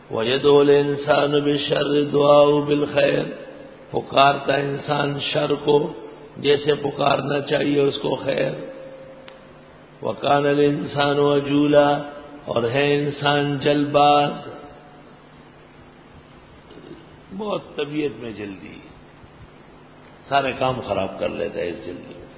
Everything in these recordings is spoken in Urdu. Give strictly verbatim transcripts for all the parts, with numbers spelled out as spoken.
وَيَدْعُو الْإِنسَانُ بِالشَّرِّ دُعَاءُهُ بِالْخَيْرِ، پکارتا انسان شر کو جیسے پکارنا چاہیے اس کو خیر. وَكَانَ الْإِنسَانُ عَجُولًا، اور ہے انسان جلد باز، بہت طبیعت میں جلدی، سارے کام خراب کر لیتا ہے اس جلدی میں.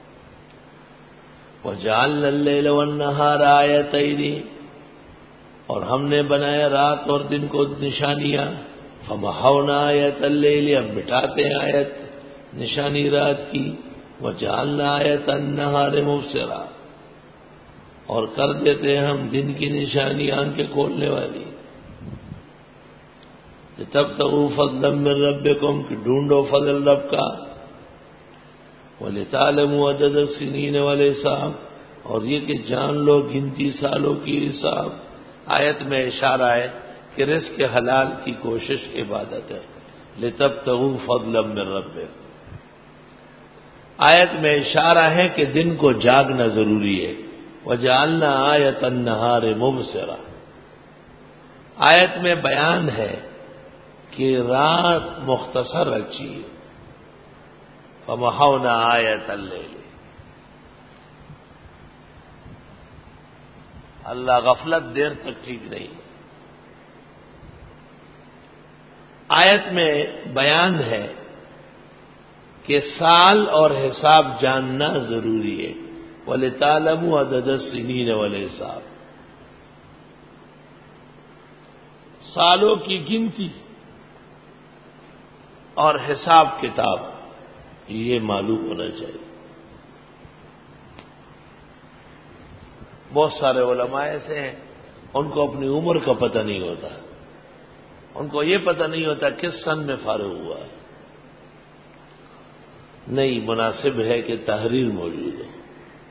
وَجَعَلْنَا اللَّيْلَ وَالنَّهَارَ آیَتَيْنِ، اور ہم نے بنایا رات اور دن کو نشانیاں. فَمَحَوْنَا آیَةَ اللَّيْلِ، اب مٹاتے ہیں آیت نشانی رات کی. وَجَعَلْنَا آیَةَ النَّهَارِ مُبْصِرًا، اور کر دیتے ہیں ہم دن کی نشانی آنکھیں کھولنے والی. لِتَبْتَغُوا فَضْلًا مِّن رَّبِّكُمْ، کہ ڈھونڈو فضل رب کا. وَلِتَعْلَمُوا عَدَدَ السِّنِينَ وَالْحِسَابَ، اور یہ کہ جان لو گنتی سالوں کی حساب. آیت میں اشارہ ہے کہ رزق حلال کی کوشش عبادت ہے. لِتَبْتَغُوا فَضْلًا مِّن رَّبِّكُمْ، آیت میں اشارہ ہے کہ دن کو جاگنا ضروری ہے. وَجَعَلْنَا آیَةَ النَّهَارِ مُبْصِرًا، آیت میں بیان ہے کہ رات مختصر اچھی ہے. فَمَحَوْنَا آیَةَ اللَّيْلِ، اللہ غفلت دیر تک ٹھیک نہیں. آیت میں بیان ہے کہ سال اور حساب جاننا ضروری ہے. وَلِتَعْلَمُوا عَدَدَ السِّنِينَ وَالْحِسَابَ، سالوں کی گنتی اور حساب کتاب یہ معلوم ہونا چاہیے. بہت سارے علماء ایسے ہیں ان کو اپنی عمر کا پتہ نہیں ہوتا، ان کو یہ پتہ نہیں ہوتا کس سن میں فارغ ہوا ہے. نہیں، مناسب ہے کہ تحریر موجود ہو.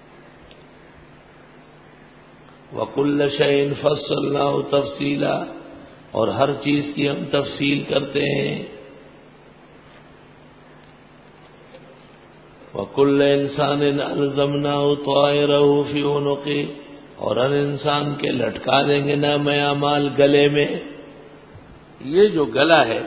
وَكُلَّ شَيْءٍ فَصَّلْنَاهُ تَفْصِيلًا، اور ہر چیز کی ہم تفصیل کرتے ہیں. وَكُلَّ إِنسَانٍ أَلْزَمْنَاهُ طَائِرَهُ فِي عُنُقِهِ، اور ہر انسان کے لٹکا دیں گے نام اعمال گلے میں. یہ جو گلا ہے،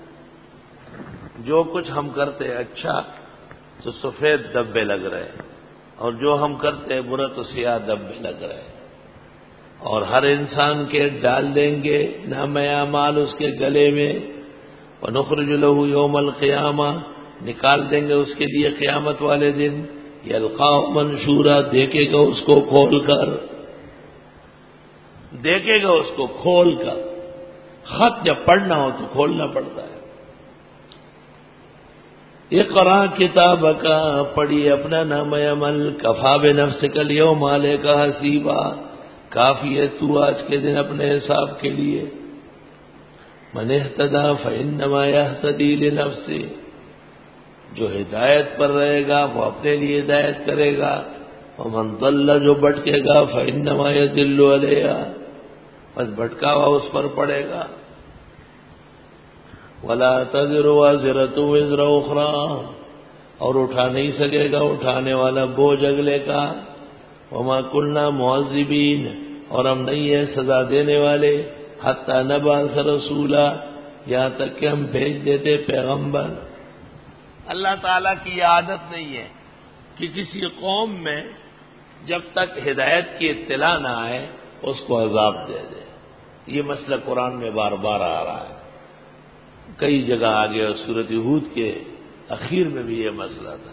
جو کچھ ہم کرتے ہیں اچھا تو سفید دبے لگ رہے ہیں، اور جو ہم کرتے ہیں برا تو سیاہ دبے لگ رہے ہیں. اور ہر انسان کے ڈال دیں گے نام اعمال اس کے گلے میں. وَنُخْرِجُ لَهُ يَوْمَ الْقِيَامَةِ، نکال دیں گے اس کے لیے قیامت والے دن. يَلْقَاهُ مَنشُورًا، دیکھے گا اس کو کھول کر، دیکھے گا اس کو کھول کر. خط جب پڑھنا ہو تو کھولنا پڑتا ہے. اقرا کتابک، پڑھی اپنا نام عمل. کفا بنفسک اليوم علیک حسیبا، کافی ہے تو آج کے دن اپنے حساب کے لیے. من اہتدی فانما یہتدی لنفسہ، جو ہدایت پر رہے گا وہ اپنے لیے ہدایت کرے گا. ومن ضل، جو بھٹکے گا فانما یضل علیہا، بس بھٹکاوا اس پر پڑے گا. ولا تزر وازرة وزر اخرى، اور اٹھا نہیں سکے گا اٹھانے والا بوجھ اگلے کا. وما كنا معذبین، اور ہم نہیں ہیں سزا دینے والے. حتی نبعث رسولا، یہاں تک کہ ہم بھیج دیتے پیغمبر. اللہ تعالیٰ کی یہ عادت نہیں ہے کہ کسی قوم میں جب تک ہدایت کی اطلاع نہ آئے اس کو عذاب دے دے. یہ مسئلہ قرآن میں بار بار آ رہا ہے، کئی جگہ آگے، اور سورۃ ہود کے اخیر میں بھی یہ مسئلہ تھا.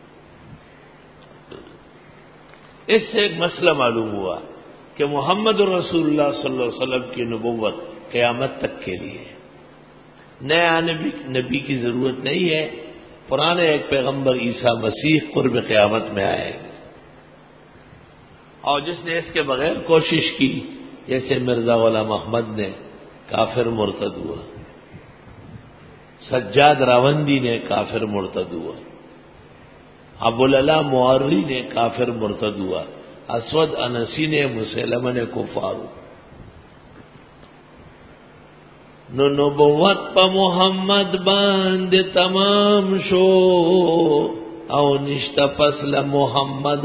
اس سے ایک مسئلہ معلوم ہوا کہ محمد رسول اللہ صلی اللہ علیہ وسلم کی نبوت قیامت تک کے لیے، نیا نبی نبی کی ضرورت نہیں ہے. پرانے ایک پیغمبر عیسیٰ مسیح قرب قیامت میں آئے گے، اور جس نے اس کے بغیر کوشش کی، جیسے مرزا غلام احمد نے، کافر مرتد ہوا. سجاد راوندی نے کافر مرتد ہوا. ابوالعلا معری نے کافر مرتد ہوا. اسود انسی نے، مسلمہ نے کفار ہوا. نو نبوت پا محمد باند تمام شو، او نشتا پسل محمد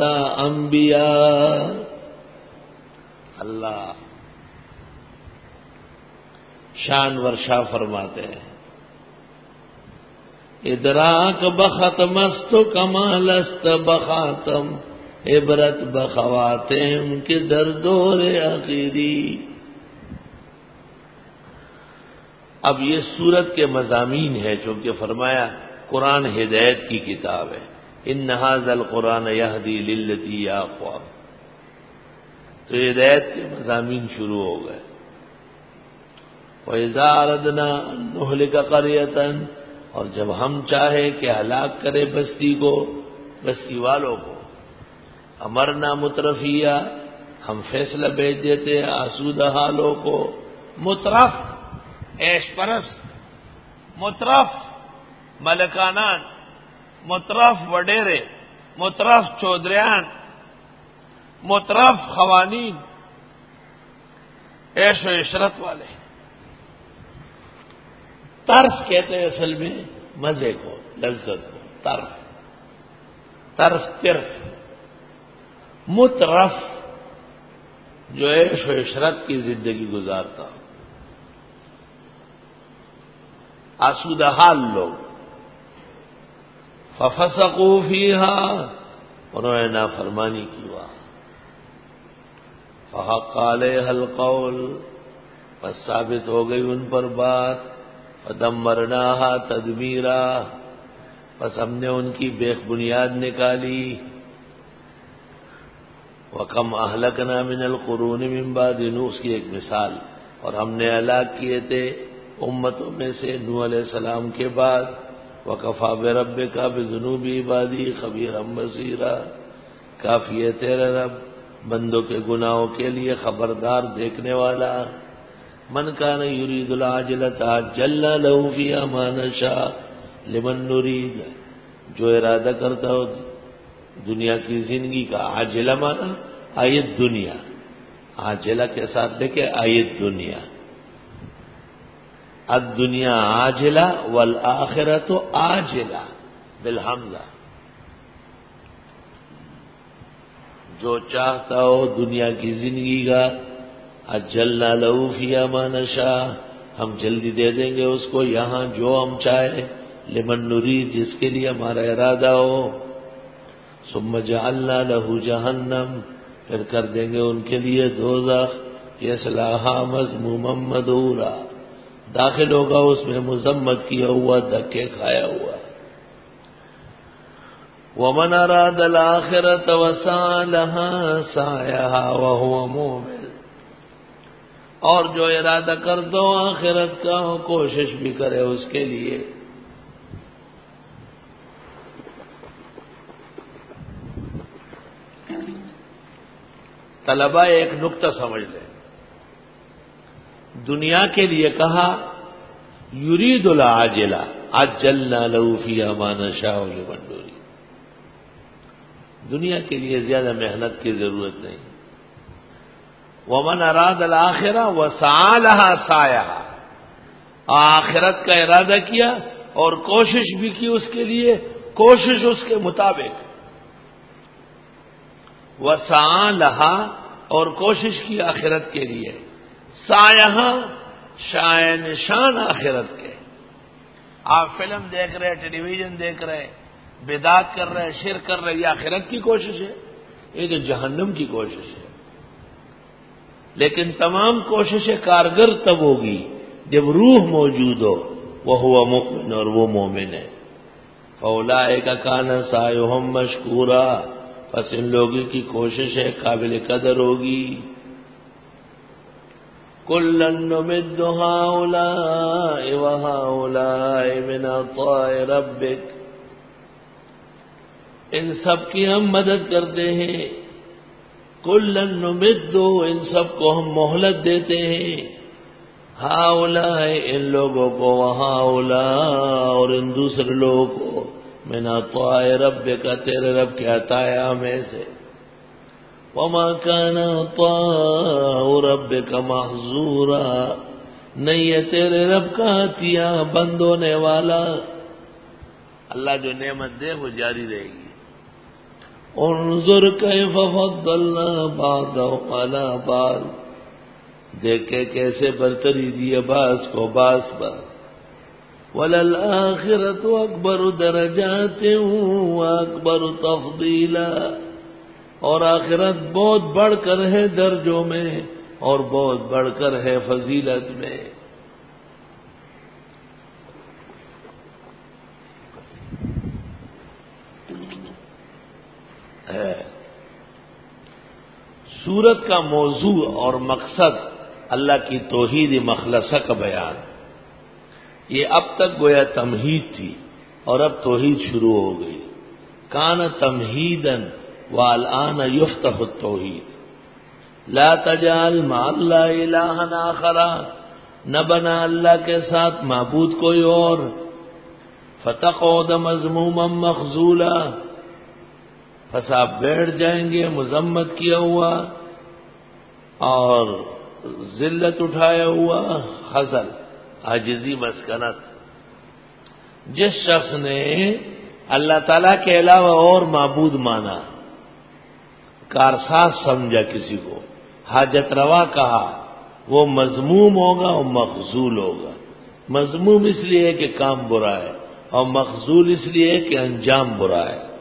انبیاء. اللہ شان ورشا فرماتے ہیں ادراک بختم است کمال است بخاتم عبرت بخواتم کے در دور آخری. اب یہ سورت کے مضامین ہے چونکہ فرمایا قرآن ہدایت کی کتاب ہے. ان ھذا القرآن یہدی للتی اقوم، تو ہدایت کے مضامین شروع ہو گئے. وَإِذَا أَرَدْنَا أَن نُهْلِكَ قَرْيَةً، اور جب ہم چاہے کہ ہلاک کرے بستی کو، بستی والوں کو، امرنا مترفیہ، ہم فیصلہ بھیج دیتے آسودہ حالوں کو. مترف عیش پرست، مترف ملکانان، مترف وڈیرے، مترف چودریان، مترف خوانین، عیش و عشرت والے. طرف کہتے ہیں اصل میں مزے کو، لذت کو. طرف طرف طرف مترف جو عیش و عشرت کی زندگی گزارتا، آسودہ حال لوگ. ففسقوا فیہا، انہوں نے نافرمانی کی وہاں. فحق علیہا القول، بس ثابت ہو گئی ان پر بات. فدمرناہا تدمیرا، بس ہم نے ان کی بیخ بنیاد نکالی. وَكَمْ أَهْلَكْنَا مِنَ الْقُرُونِ مِنْ بَعْدِ نُوح، اس کی ایک مثال. اور ہم نے ہلاک کیے تھے امتوں میں سے نوح علیہ السلام کے بعد. وَكَفَىٰ بِرَبِّكَ بِذُنُوبِ عِبَادِهِ خَبِيرًا بَصِيرًا، کافی ہے تیرا رب بندوں کے گناہوں کے لیے خبردار دیکھنے والا. من کان یرید العاجلۃ عجلنا له فیہا ما نشاء لمن نرید، جو ارادہ کرتا ہو دنیا کی زندگی کا. عاجلہ مانا آیت دنیا، عاجلہ کے ساتھ دیکھے آیت دنیا. الدنیا عاجلہ والآخرۃ عاجلہ بالحمزہ. جو چاہتا ہو دنیا کی زندگی کا، اجلنا لہو فیہا ما نشاء، ہم جلدی دے دیں گے اس کو یہاں جو ہم چاہے. لمن نرید، جس کے لیے ہمارا ارادہ ہو. ثم جعلنا لہو جہنم، پھر کر دیں گے ان کے لیے دوزخ. یصلاھا مذموما مدحورا، داخل ہوگا اس میں مذمت کیا ہوا، دھکے کھایا ہوا. ومن اراد الآخرۃ وسعى لها سعيها وهو مؤمن، اور جو ارادہ کر دو آخرت کا ہو کوشش بھی کرے اس کے لیے. طلبہ ایک نقطہ سمجھ لیں، دنیا کے لیے کہا یرید العاجلہ عجلنا له فیہا ما نشاء لمن نرید. دنیا کے لیے زیادہ محنت کی ضرورت نہیں. ومن اراد الآخرہ وسعى لها سعیہا، آخرت کا ارادہ کیا اور کوشش بھی کی اس کے لیے، کوشش اس کے مطابق. وسعى لها، اور کوشش کی آخرت کے لیے. سعیہا شائع نشان آخرت کے. آپ فلم دیکھ رہے، ٹیلی ویژن دیکھ رہے، بدعت کر رہے، شرک کر رہے، یہ آخرت کی کوشش ہے، یہ تو جہنم کی کوشش ہے. لیکن تمام کوششیں کارگر تب ہوگی جب روح موجود ہو، وہو مؤمن، اور وہ مومن ہے. فاولئک کان سعیہم مشکورا، پس ان لوگوں کی کوشش ہے قابل قدر ہوگی. کلا نمد ہؤلاء وہؤلاء من عطاء ربک، ان سب کی ہم مدد کرتے ہیں. کلن نمد، ان سب کو ہم مہلت دیتے ہیں. ہؤلاء، ان لوگوں کو، وہؤلاء، اور ان دوسرے لوگوں کو. من عطاء ربک، تیرے رب کے عطایا میں سے. وما كان عطاء ربک محظورا، نہیں ہے تیرے رب کا عطیہ بند ہونے والا. اللہ جو نعمت دے وہ جاری رہے گی. انظر کیف فضلنا بعضهم على بعض، دیکھے کیسے برتری دی باس کو باس پر. وَلَلْآخِرَةُ أَكْبَرُ دَرَجَاتٍ وَأَكْبَرُ تَفْضِيلًا، اور آخرت بہت بڑھ کر ہے درجوں میں اور بہت بڑھ کر ہے فضیلت میں. سورت کا موضوع اور مقصد اللہ کی توحید مخلصہ کا بیان. یہ اب تک گویا تمہید تھی اور اب توحید شروع ہو گئی. کان تمہیدن والآن یفتح التوحید. لا تجعل مع اللہ الہا آخر، نہ بنا اللہ کے ساتھ معبود کوئی اور. فتقعد مذموما مخذولا، پس آپ بیٹھ جائیں گے مذمت کیا ہوا اور ذلت اٹھایا ہوا، خزل عاجزی مسکنت. جس شخص نے اللہ تعالیٰ کے علاوہ اور معبود مانا، کارساز سمجھا کسی کو، حاجت روا کہا، وہ مذموم ہوگا اور مخذول ہوگا. مذموم اس لیے کہ کام برا ہے اور مخذول اس لیے کہ انجام برا ہے.